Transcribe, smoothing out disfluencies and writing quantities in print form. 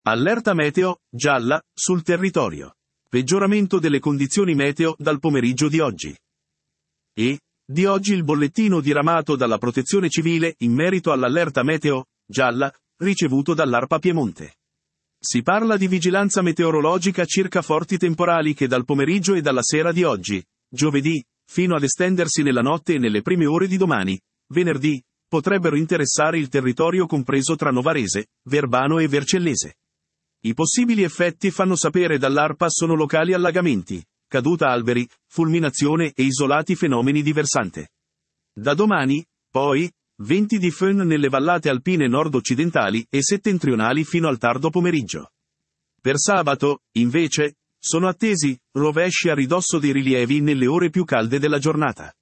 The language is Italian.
Allerta meteo, gialla, sul territorio. Peggioramento delle condizioni meteo dal pomeriggio di oggi. Di oggi il bollettino diramato dalla Protezione Civile in merito all'allerta meteo, gialla, ricevuto dall'ARPA Piemonte. Si parla di vigilanza meteorologica circa forti temporali che dal pomeriggio e dalla sera di oggi, giovedì, fino ad estendersi nella notte e nelle prime ore di domani, venerdì, potrebbero interessare il territorio compreso tra Novarese, Verbano e Vercellese. I possibili effetti fanno sapere dall'ARPA sono locali allagamenti, caduta alberi, fulminazione e isolati fenomeni di versante. Da domani, poi, venti di fön nelle vallate alpine nord-occidentali e settentrionali fino al tardo pomeriggio. Per sabato, invece, sono attesi rovesci a ridosso dei rilievi nelle ore più calde della giornata.